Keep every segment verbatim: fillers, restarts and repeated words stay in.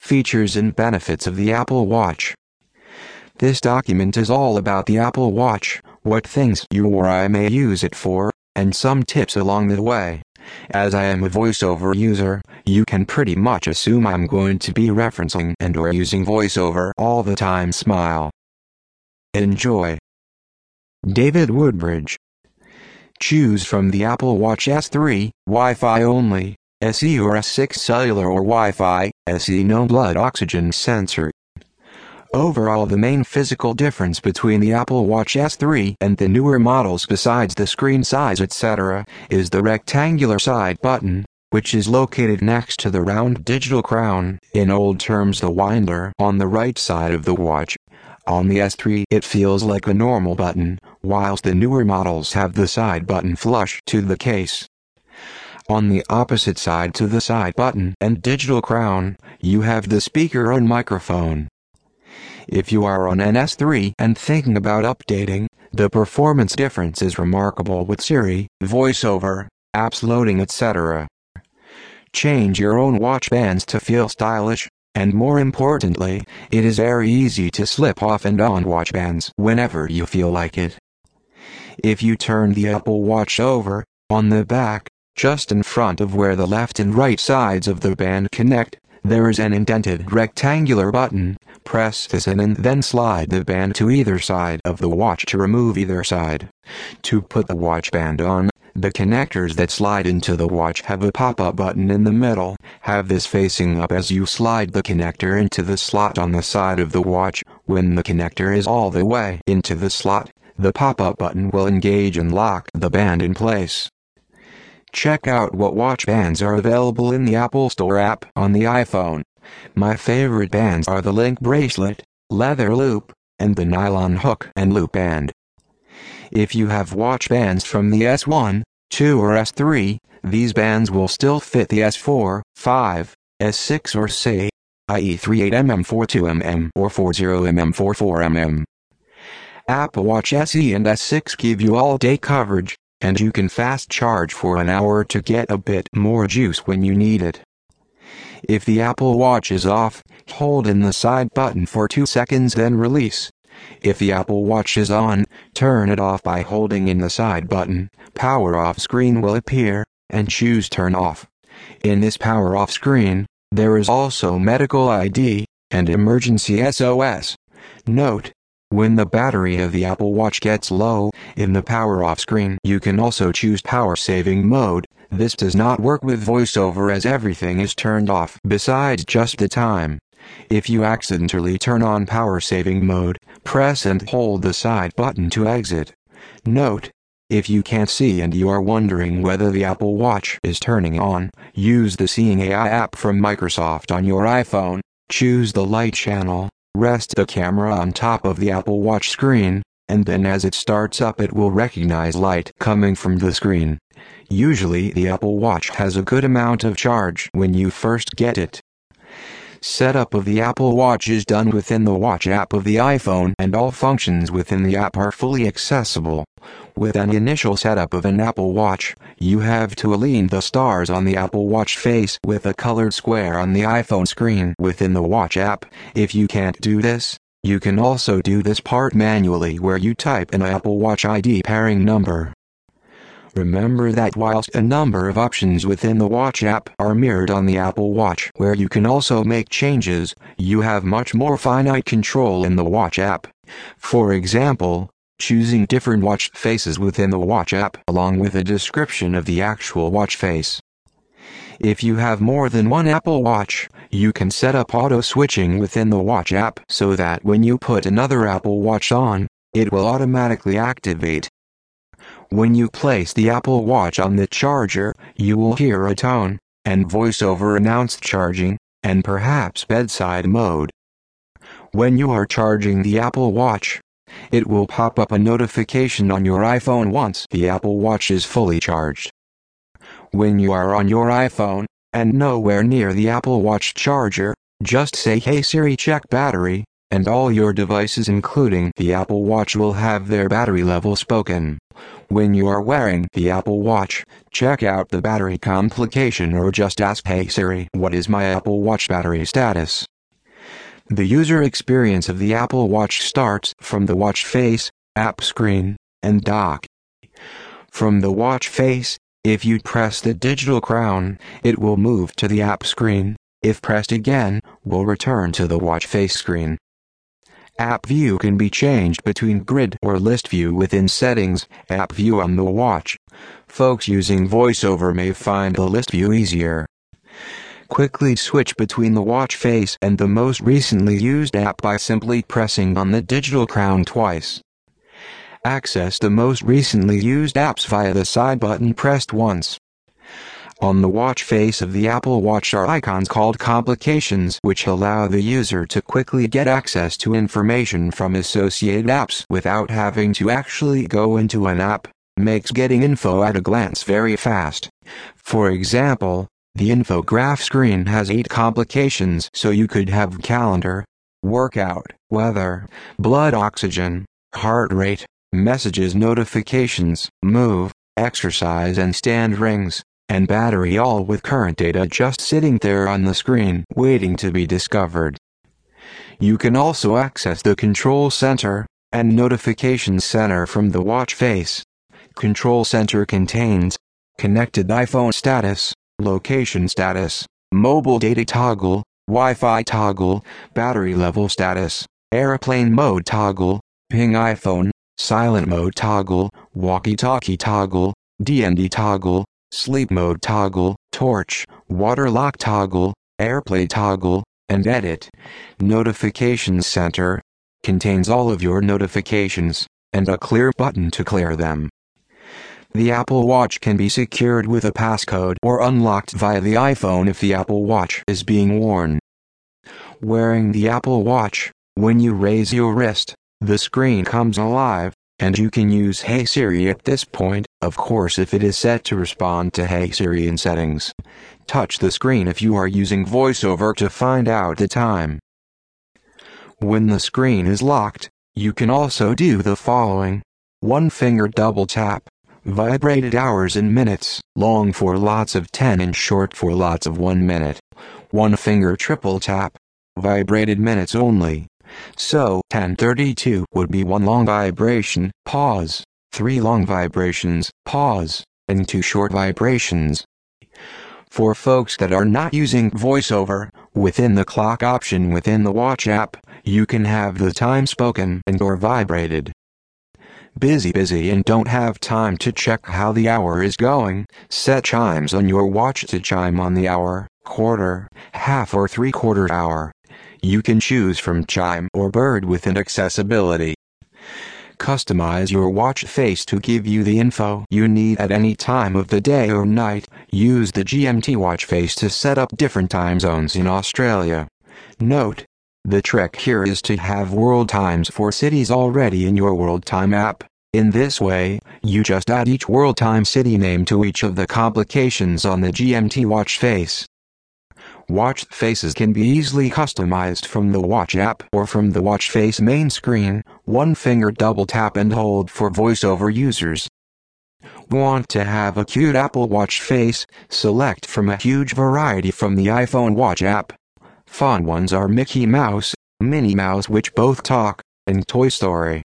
Features and benefits of the Apple Watch. This document is all about the Apple Watch, what things you or I may use it for, and some tips along the way. As I am a VoiceOver user, you can pretty much assume I'm going to be referencing and or using VoiceOver all the time. Smile. Enjoy. David Woodbridge. Choose from the Apple Watch S three, Wi-Fi only, S E or S six cellular or Wi-Fi, S E no blood oxygen sensor. Overall, the main physical difference between the Apple Watch S three and the newer models, besides the screen size et cetera, is the rectangular side button, which is located next to the round digital crown, in old terms the winder, on the right side of the watch. On the S three it feels like a normal button, whilst the newer models have the side button flush to the case. On the opposite side to the side button and digital crown, you have the speaker and microphone. If you are on an S three and thinking about updating, the performance difference is remarkable with Siri, VoiceOver, apps loading et cetera. Change your own watch bands to feel stylish, and more importantly, it is very easy to slip off and on watch bands whenever you feel like it. If you turn the Apple Watch over, on the back, just in front of where the left and right sides of the band connect, there is an indented rectangular button. Press this in and then slide the band to either side of the watch to remove either side. To put the watch band on, the connectors that slide into the watch have a pop-up button in the middle. Have this facing up as you slide the connector into the slot on the side of the watch. When the connector is all the way into the slot, the pop-up button will engage and lock the band in place. Check out what watch bands are available in the Apple Store app on the iPhone. My favorite bands are the Link Bracelet, Leather Loop, and the Nylon Hook and Loop Band. If you have watch bands from the S one, two or S three, these bands will still fit the S four, five, S six or S E, that is thirty-eight millimeter, forty-two millimeter, or forty millimeter, forty-four millimeter. Apple Watch S E and S six give you all-day coverage, and you can fast charge for an hour to get a bit more juice when you need it. If the Apple Watch is off, hold in the side button for two seconds then release. If the Apple Watch is on, turn it off by holding in the side button. Power off screen will appear, and choose turn off. In this power off screen, there is also medical I D, and emergency S O S. Note: when the battery of the Apple Watch gets low, in the power off screen you can also choose power saving mode. This does not work with VoiceOver as everything is turned off besides just the time. If you accidentally turn on power saving mode, press and hold the side button to exit. Note: if you can't see and you are wondering whether the Apple Watch is turning on, use the Seeing A I app from Microsoft on your iPhone, choose the light channel, rest the camera on top of the Apple Watch screen, and then as it starts up it will recognize light coming from the screen. Usually the Apple Watch has a good amount of charge when you first get it. Setup of the Apple Watch is done within the Watch app of the iPhone, and all functions within the app are fully accessible. With an initial setup of an Apple Watch, you have to align the stars on the Apple Watch face with a colored square on the iPhone screen within the Watch app. If you can't do this, you can also do this part manually where you type an Apple Watch I D pairing number. Remember that whilst a number of options within the Watch app are mirrored on the Apple Watch where you can also make changes, you have much more finite control in the Watch app. For example, choosing different watch faces within the Watch app along with a description of the actual watch face. If you have more than one Apple Watch, you can set up auto switching within the Watch app so that when you put another Apple Watch on, it will automatically activate. When you place the Apple Watch on the charger, you will hear a tone, and VoiceOver announced charging, and perhaps bedside mode. When you are charging the Apple Watch, it will pop up a notification on your iPhone once the Apple Watch is fully charged. When you are on your iPhone, and nowhere near the Apple Watch charger, just say "Hey Siri, check battery," and all your devices including the Apple Watch will have their battery level spoken. When you are wearing the Apple Watch, check out the battery complication or just ask "Hey Siri, what is my Apple Watch battery status?" The user experience of the Apple Watch starts from the watch face, app screen, and dock. From the watch face, if you press the digital crown, it will move to the app screen. If pressed again, will return to the watch face screen. App view can be changed between grid or list view within settings, app view on the watch. Folks using VoiceOver may find the list view easier. Quickly switch between the watch face and the most recently used app by simply pressing on the digital crown twice. Access the most recently used apps via the side button pressed once. On the watch face of the Apple Watch are icons called complications which allow the user to quickly get access to information from associated apps without having to actually go into an app. Makes getting info at a glance very fast. For example, the infograph screen has eight complications, so you could have calendar, workout, weather, blood oxygen, heart rate, messages, notifications, move, exercise and stand rings, and battery, all with current data just sitting there on the screen waiting to be discovered. You can also access the Control Center and Notifications Center from the watch face. Control Center contains connected iPhone status, location status, mobile data toggle, Wi-Fi toggle, battery level status, airplane mode toggle, ping iPhone, silent mode toggle, walkie-talkie toggle, D N D toggle, sleep mode toggle, torch, water lock toggle, AirPlay toggle, and edit. Notifications Center contains all of your notifications and a clear button to clear them. The Apple Watch can be secured with a passcode or unlocked via the iPhone if the Apple Watch is being worn. Wearing the Apple Watch, when you raise your wrist, the screen comes alive, and you can use Hey Siri at this point, of course if it is set to respond to Hey Siri in settings. Touch the screen if you are using VoiceOver to find out the time. When the screen is locked, you can also do the following. One finger double tap. Vibrated hours and minutes, long for lots of ten and short for lots of one minute. One finger triple tap. Vibrated minutes only. So ten thirty-two would be one long vibration, pause, three long vibrations, pause, and two short vibrations. For folks that are not using VoiceOver, within the clock option within the watch app, you can have the time spoken and or vibrated. Busy busy and don't have time to check how the hour is going, set chimes on your watch to chime on the hour, quarter, half or three-quarter hour. You can choose from chime or bird within accessibility. Customize your watch face to give you the info you need at any time of the day or night. Use the G M T watch face to set up different time zones in Australia. Note: the trick here is to have world times for cities already in your world time app. In this way, you just add each world time city name to each of the complications on the G M T watch face. Watch faces can be easily customized from the watch app or from the watch face main screen. One finger double tap and hold for VoiceOver users. Want to have a cute Apple Watch face? Select from a huge variety from the iPhone watch app. Fun ones are Mickey Mouse, Minnie Mouse, which both talk, and Toy Story.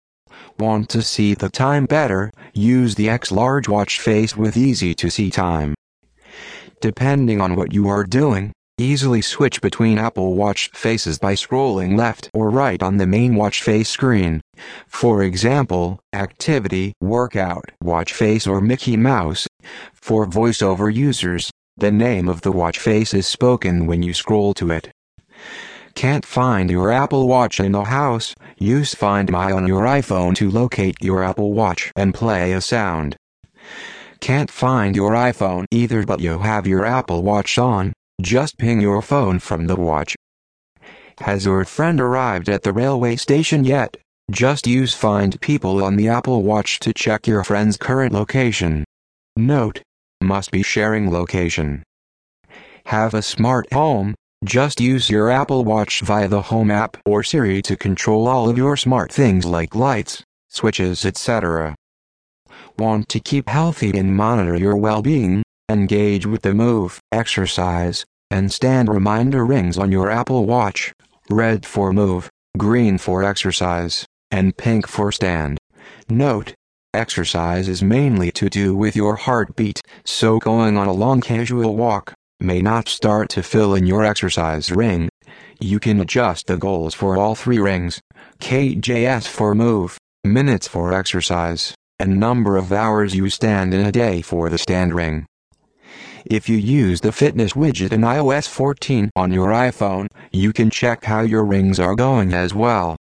Want to see the time better? Use the X large watch face with easy to see time. Depending on what you are doing, easily switch between Apple Watch faces by scrolling left or right on the main watch face screen. For example, activity, workout, watch face or Mickey Mouse. For VoiceOver users, the name of the watch face is spoken when you scroll to it. Can't find your Apple Watch in the house? Use Find My on your iPhone to locate your Apple Watch and play a sound. Can't find your iPhone either but you have your Apple Watch on? Just ping your phone from the watch. Has your friend arrived at the railway station yet? Just use Find People on the Apple Watch to check your friend's current location. Note: must be sharing location. Have a smart home? Just use your Apple Watch via the Home app or Siri to control all of your smart things like lights, switches, et cetera. Want to keep healthy and monitor your well-being? Engage with the move, exercise, and stand reminder rings on your Apple Watch. red for move, green for exercise, and pink for stand. Note: exercise is mainly to do with your heartbeat, so going on a long casual walk may not start to fill in your exercise ring. You can adjust the goals for all three rings: K J S for move, minutes for exercise, and number of hours you stand in a day for the stand ring. If you use the fitness widget in i O S fourteen on your iPhone, you can check how your rings are going as well.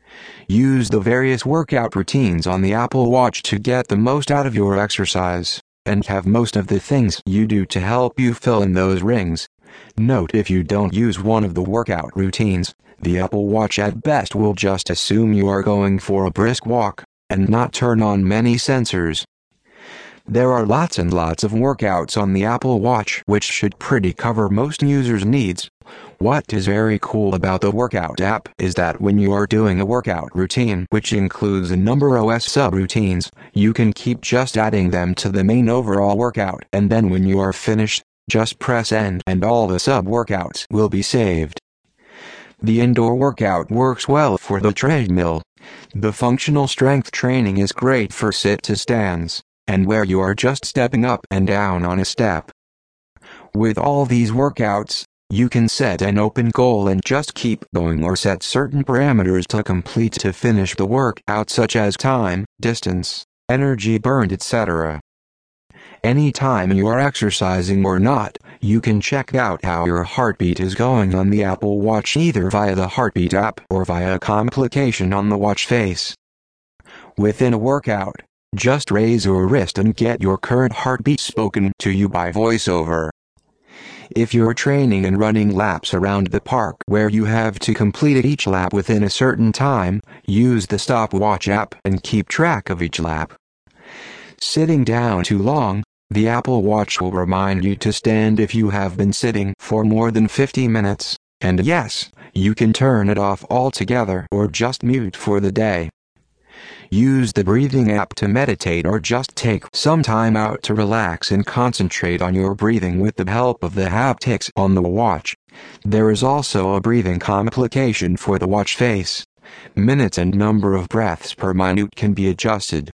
Use the various workout routines on the Apple Watch to get the most out of your exercise, and have most of the things you do to help you fill in those rings. Note: if you don't use one of the workout routines, the Apple Watch at best will just assume you are going for a brisk walk, and not turn on many sensors. There are lots and lots of workouts on the Apple Watch which should pretty cover most users' needs. What is very cool about the Workout app is that when you are doing a workout routine which includes a number of sub-routines, you can keep just adding them to the main overall workout, and then when you are finished, just press end and all the sub-workouts will be saved. The indoor workout works well for the treadmill. The functional strength training is great for sit-to-stands, and where you are just stepping up and down on a step. With all these workouts, you can set an open goal and just keep going, or set certain parameters to complete to finish the workout, such as time, distance, energy burned, et cetera. Anytime you are exercising or not, you can check out how your heartbeat is going on the Apple Watch either via the Heartbeat app or via a complication on the watch face. Within a workout, just raise your wrist and get your current heartbeat spoken to you by VoiceOver. If you're training and running laps around the park where you have to complete each lap within a certain time, use the Stopwatch app and keep track of each lap. Sitting down too long, the Apple Watch will remind you to stand if you have been sitting for more than fifty minutes, and yes, you can turn it off altogether or just mute for the day. Use the breathing app to meditate or just take some time out to relax and concentrate on your breathing with the help of the haptics on the watch. There is also a breathing complication for the watch face. Minutes and number of breaths per minute can be adjusted.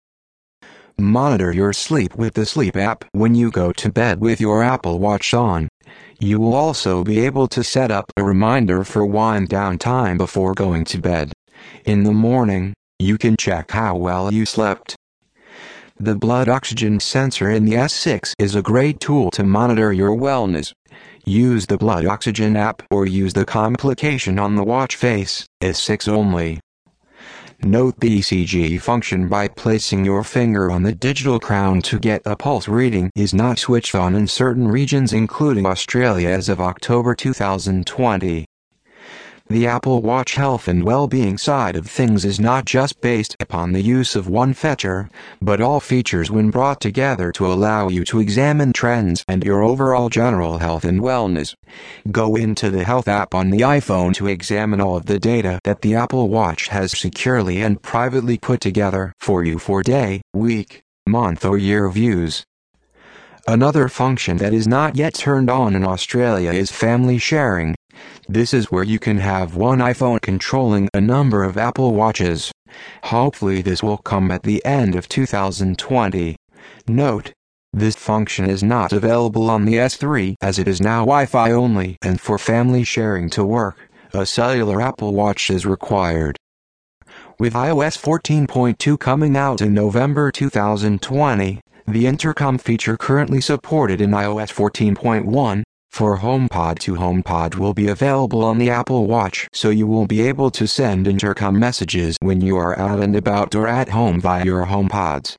Monitor your sleep with the Sleep app when you go to bed with your Apple Watch on. You will also be able to set up a reminder for wind down time before going to bed. In the morning, you can check how well you slept. The blood oxygen sensor in the S six is a great tool to monitor your wellness. Use the blood oxygen app or use the complication on the watch face, S six only. Note the E C G function by placing your finger on the digital crown to get a pulse reading is not switched on in certain regions including Australia as of October two thousand twenty. The Apple Watch health and well-being side of things is not just based upon the use of one feature, but all features when brought together to allow you to examine trends and your overall general health and wellness. Go into the Health app on the iPhone to examine all of the data that the Apple Watch has securely and privately put together for you for day, week, month or year views. Another function that is not yet turned on in Australia is family sharing. This is where you can have one iPhone controlling a number of Apple Watches. Hopefully this will come at the end of two thousand twenty. Note: this function is not available on the S three as it is now Wi-Fi only, and for family sharing to work, a cellular Apple Watch is required. With i O S fourteen point two coming out in November two thousand twenty, the intercom feature currently supported in i O S fourteen point one for HomePod to HomePod will be available on the Apple Watch, so you will be able to send intercom messages when you are out and about or at home via your HomePods.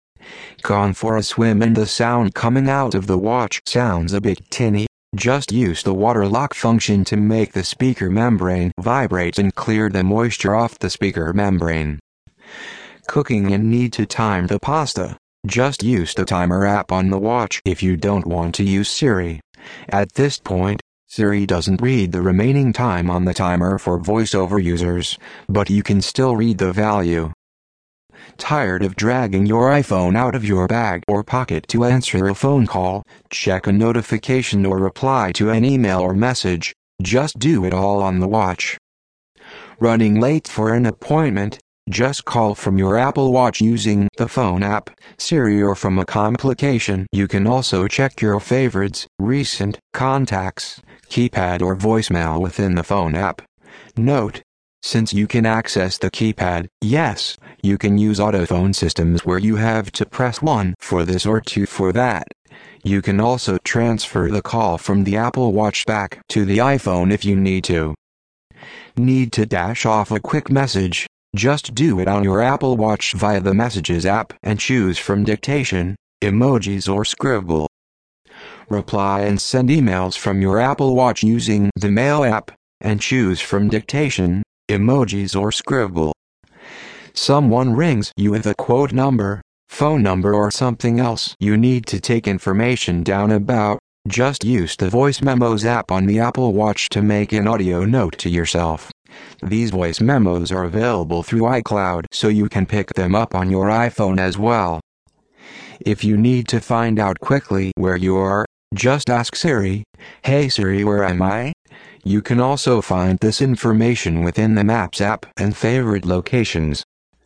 Gone for a swim and the sound coming out of the watch sounds a bit tinny? Just use the water lock function to make the speaker membrane vibrate and clear the moisture off the speaker membrane. Cooking and need to time the pasta? Just use the timer app on the watch if you don't want to use Siri. At this point, Siri doesn't read the remaining time on the timer for VoiceOver users, but you can still read the value. Tired of dragging your iPhone out of your bag or pocket to answer a phone call, check a notification or reply to an email or message? Just do it all on the watch. Running late for an appointment? Just call from your Apple Watch using the phone app, Siri, or from a complication. You can also check your favorites, recent contacts, keypad or voicemail within the phone app. Note: since you can access the keypad, yes, you can use autophone systems where you have to press one for this or two for that. You can also transfer the call from the Apple Watch back to the iPhone if you need to. Need to dash off a quick message? Just do it on your Apple Watch via the Messages app and choose from dictation, emojis or scribble. Reply and send emails from your Apple Watch using the Mail app and choose from dictation, emojis or scribble. Someone rings you with a quote number, phone number or something else you need to take information down about. Just use the Voice Memos app on the Apple Watch to make an audio note to yourself. These voice memos are available through iCloud, so you can pick them up on your iPhone as well. If you need to find out quickly where you are, just ask Siri, "Hey Siri, where am I?" You can also find this information within the Maps app and favorite locations.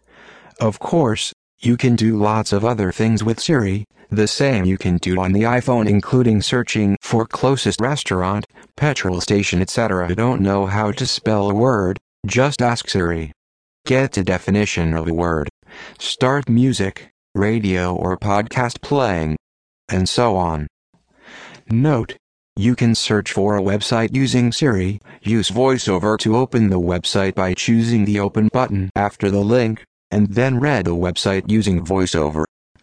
Of course, you can do lots of other things with Siri, the same you can do on the iPhone, including searching for closest restaurant, petrol station, et cetera. Don't know how to spell a word? Just ask Siri. Get a definition of a word. Start music, radio or podcast playing, and so on. Note: you can search for a website using Siri. Use VoiceOver to open the website by choosing the Open button after the link, and then read the website using VoiceOver.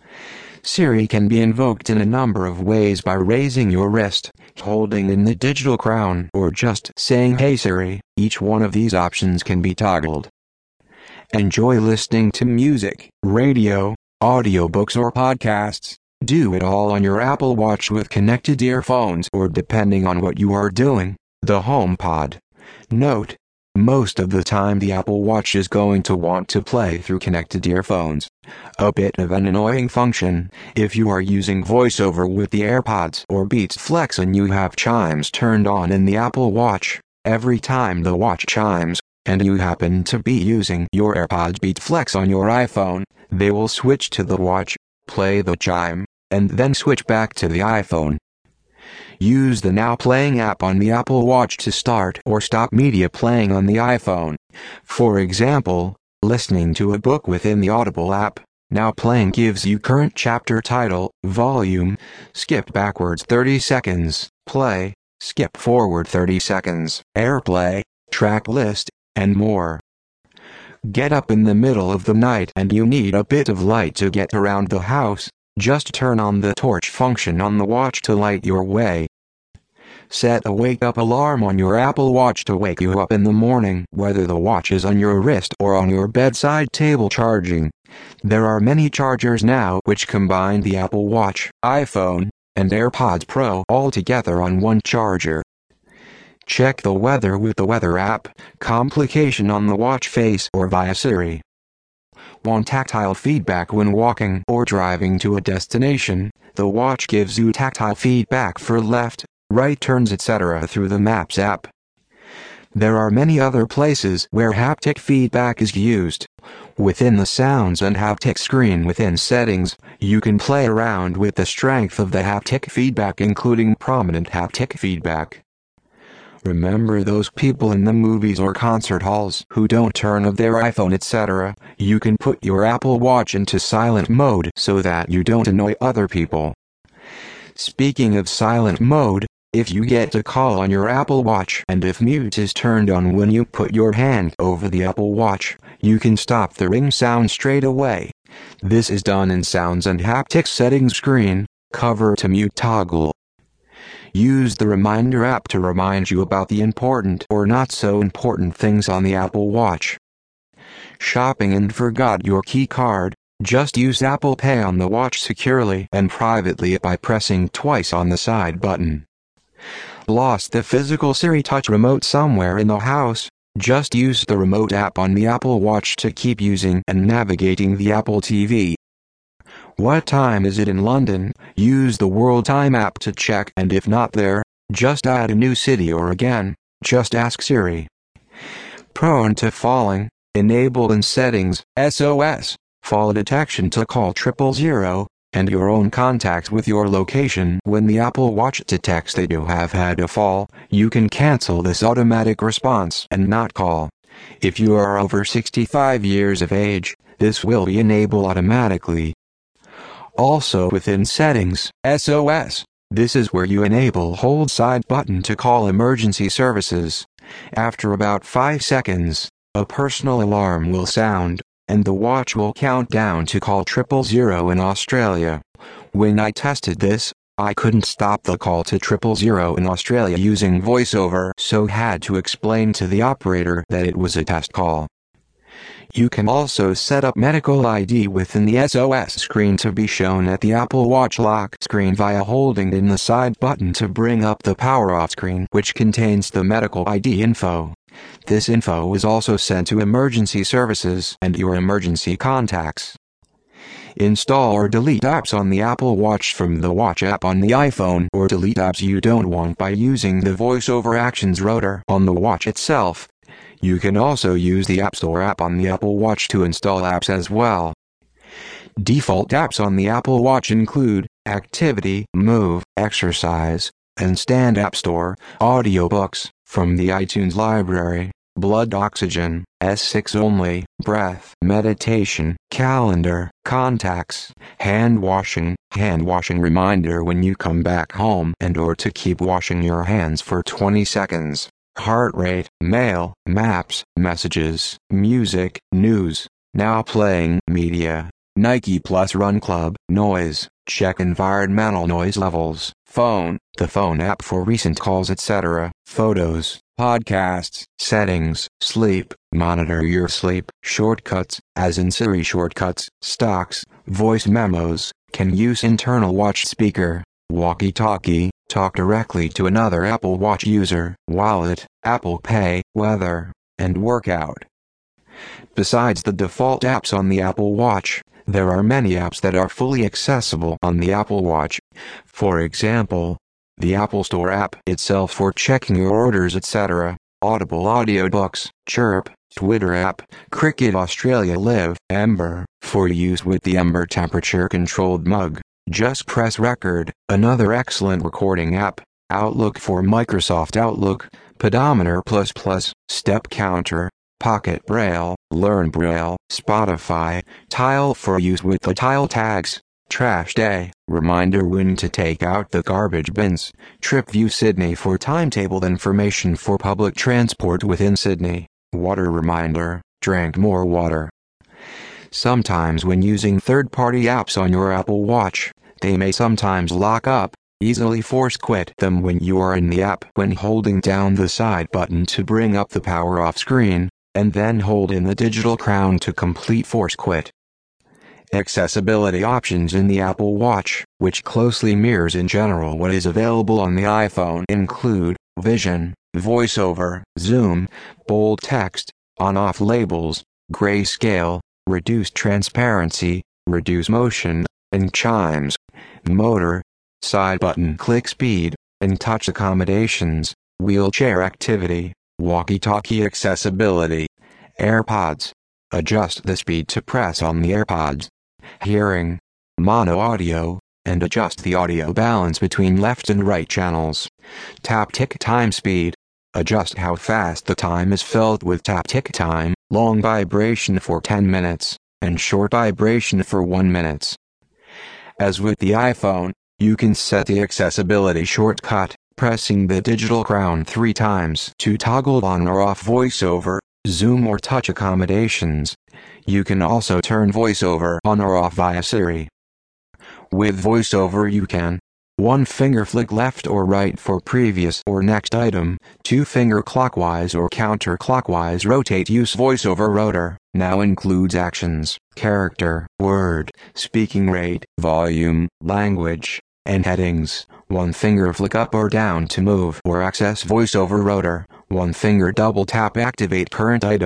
Siri can be invoked in a number of ways by raising your wrist, holding in the digital crown, or just saying "Hey Siri." Each one of these options can be toggled. Enjoy listening to music, radio, audiobooks or podcasts. Do it all on your Apple Watch with connected earphones, or depending on what you are doing, the HomePod. Note: most of the time the Apple Watch is going to want to play through connected earphones. A bit of an annoying function if you are using VoiceOver with the AirPods or Beats Flex and you have chimes turned on in the Apple Watch. Every time the watch chimes, and you happen to be using your AirPods Beats Flex on your iPhone, they will switch to the watch, play the chime, and then switch back to the iPhone. Use the Now Playing app on the Apple Watch to start or stop media playing on the iPhone. For example, listening to a book within the Audible app, Now Playing gives you current chapter title, volume, skip backwards thirty seconds, play, skip forward thirty seconds, airplay, track list, and more. Get up in the middle of the night and you need a bit of light to get around the house. Just turn on the torch function on the watch to light your way. Set a wake-up alarm on your Apple Watch to wake you up in the morning, whether the watch is on your wrist or on your bedside table charging. There are many chargers now which combine the Apple Watch, iPhone, and AirPods Pro all together on one charger. Check the weather with the Weather app, complication on the watch face, or via Siri. Want tactile feedback when walking or driving to a destination? The watch gives you tactile feedback for left, right turns, et cetera through the Maps app. There are many other places where haptic feedback is used. Within the Sounds and Haptic screen within Settings, you can play around with the strength of the haptic feedback, including prominent haptic feedback. Remember those people in the movies or concert halls who don't turn off their iPhone, et cetera? You can put your Apple Watch into silent mode so that you don't annoy other people. Speaking of silent mode, if you get a call on your Apple Watch and if mute is turned on when you put your hand over the Apple Watch, you can stop the ring sound straight away. This is done in Sounds and Haptic Settings screen, cover to mute toggle. Use the Reminder app to remind you about the important or not so important things on the Apple Watch. Shopping and forgot your key card? Just use Apple Pay on the watch securely and privately by pressing twice on the side button. Lost the physical Siri Touch remote somewhere in the house? Just use the Remote app on the Apple Watch to keep using and navigating the Apple T V. What time is it in London? Use the World Time app to check, and if not there, just add a new city, or again, just ask Siri. Prone to falling, enabled in settings, S O S, fall detection to call triple zero, and your own contact with your location. When the Apple Watch detects that you have had a fall, you can cancel this automatic response and not call. If you are over sixty-five years of age, this will be enabled automatically. Also within settings, S O S, this is where you enable hold side button to call emergency services. After about five seconds, a personal alarm will sound, and the watch will count down to call triple zero in Australia. When I tested this, I couldn't stop the call to triple zero in Australia using VoiceOver, so had to explain to the operator that it was a test call. You can also set up medical I D within the S O S screen to be shown at the Apple Watch lock screen via holding in the side button to bring up the power off screen, which contains the medical I D info. This info is also sent to emergency services and your emergency contacts. Install or delete apps on the Apple Watch from the Watch app on the iPhone, or delete apps you don't want by using the VoiceOver Actions rotor on the watch itself. You can also use the App Store app on the Apple Watch to install apps as well. Default apps on the Apple Watch include Activity, Move, Exercise, and Stand App Store, Audiobooks from the iTunes library, Blood Oxygen, S six Only, Breath, Meditation, Calendar, Contacts, Hand Washing, Hand Washing Reminder when you come back home and or to keep washing your hands for twenty seconds, Heart Rate, Mail, Maps, Messages, Music, News, Now Playing, Media, Nike Plus Run Club, Noise, check environmental noise levels, Phone, the phone app for recent calls et cetera, Photos, Podcasts, Settings, Sleep, monitor your sleep, Shortcuts, as in Siri shortcuts, Stocks, Voice memos, can use internal watch speaker, walkie-talkie, talk directly to another Apple Watch user, Wallet, Apple Pay, Weather, and Workout. Besides the default apps on the Apple Watch, there are many apps that are fully accessible on the Apple Watch. For example, the Apple Store app itself for checking your orders et cetera, Audible audiobooks, Chirp, Twitter app, Cricket Australia Live, Ember, for use with the Ember temperature-controlled mug, Just Press Record, another excellent recording app, Outlook for Microsoft Outlook, Pedometer Plus Plus, Step Counter, Pocket Braille, Learn Braille, Spotify, Tile for use with the Tile tags, Trash Day, reminder when to take out the garbage bins, TripView Sydney for timetabled information for public transport within Sydney, Water reminder, drink more water. Sometimes when using third-party apps on your Apple Watch, they may sometimes lock up. Easily force quit them when you are in the app when holding down the side button to bring up the power off screen, and then hold in the digital crown to complete force quit. Accessibility options in the Apple Watch, which closely mirrors in general what is available on the iPhone, include Vision, VoiceOver, Zoom, bold text, on-off labels, grayscale, reduced transparency, reduce motion, and chimes, motor, side button click speed, and touch accommodations, wheelchair activity, walkie-talkie accessibility, AirPods, adjust the speed to press on the AirPods, hearing, mono audio, and adjust the audio balance between left and right channels, tap tick time speed, adjust how fast the time is filled with tap tick time, long vibration for ten minutes, and short vibration for one minute. As with the iPhone, you can set the accessibility shortcut, pressing the digital crown three times to toggle on or off VoiceOver, Zoom or touch accommodations. You can also turn VoiceOver on or off via Siri. With VoiceOver you can one finger flick left or right for previous or next item, two finger clockwise or counterclockwise rotate. Use VoiceOver rotor, now includes actions, character, word, speaking rate, volume, language, and headings. One finger flick up or down to move or access VoiceOver rotor. One finger double tap activate current item.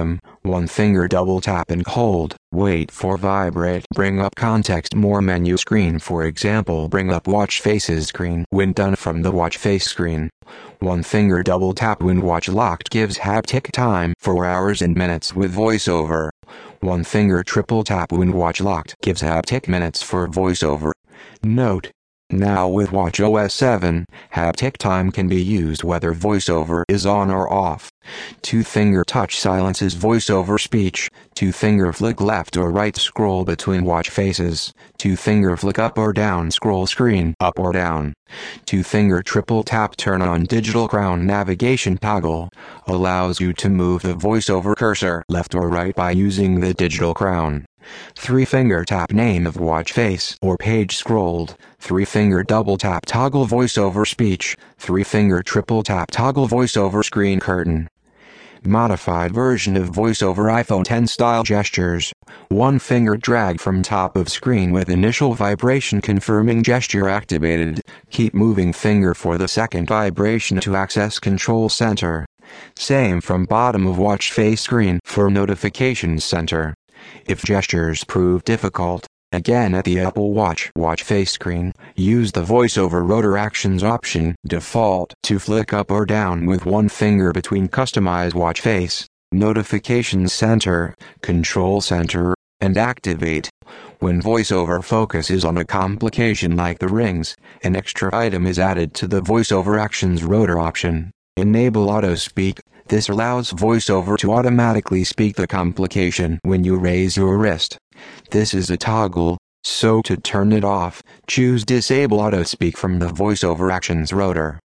One finger double tap and hold. Wait for vibrate. Bring up context more menu screen. For example, bring up watch faces screen. When done from the watch face screen. One finger double tap when watch locked gives haptic time for hours and minutes with voiceover. One finger triple tap when watch locked gives haptic minutes for voiceover. Note: now with watchOS seven, haptic time can be used whether voiceover is on or off. Two-finger touch silences voiceover speech. Two-finger flick left or right scroll between watch faces. Two-finger flick up or down scroll screen up or down. Two-finger triple tap turn on digital crown navigation toggle. Allows you to move the voiceover cursor left or right by using the digital crown. Three-finger tap name of watch face or page scrolled. Three-finger double tap toggle voiceover speech. Three-finger triple tap toggle voiceover screen curtain. Modified version of voiceover iPhone ten style gestures. One finger drag from top of screen with initial vibration confirming gesture activated. Keep moving finger for the second vibration to access control center. Same from bottom of watch face screen for notifications center. If gestures prove difficult, again at the Apple Watch watch face screen, use the voiceover rotor actions option default to flick up or down with one finger between customize watch face, notifications center, control center, and activate. When voiceover focuses on a complication like the rings, an extra item is added to the voiceover actions rotor option. Enable auto speak. This allows voiceover to automatically speak the complication when you raise your wrist. This is a toggle, so to turn it off, choose Disable Auto Speak from the VoiceOver Actions rotor.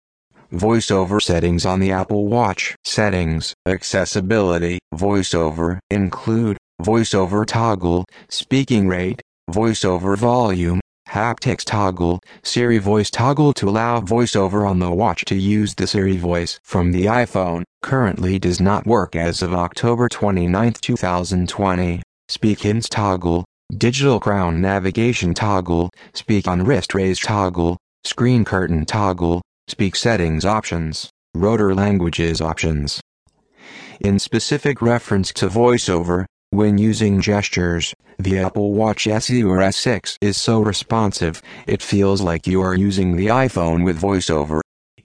VoiceOver settings on the Apple Watch. Settings, accessibility, VoiceOver, include, VoiceOver toggle, speaking rate, VoiceOver volume, haptics toggle, Siri voice toggle to allow VoiceOver on the watch to use the Siri voice from the iPhone, currently does not work as of October twenty-ninth two thousand twenty. Speak-ins toggle, digital crown navigation toggle, speak on wrist raise toggle, screen curtain toggle, speak settings options, rotor languages options. In specific reference to VoiceOver, when using gestures, the Apple Watch S E or S six is so responsive, it feels like you are using the iPhone with VoiceOver.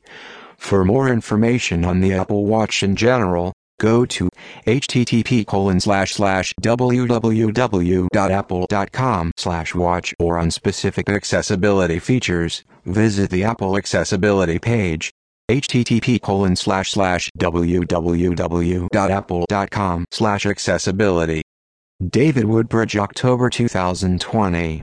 For more information on the Apple Watch in general, go to h t t p colon slash slash w w w dot apple dot com slash watch or on specific accessibility features, visit the Apple accessibility page, h t t p colon slash slash w w w dot apple dot com slash accessibility. David Woodbridge, October two thousand twenty.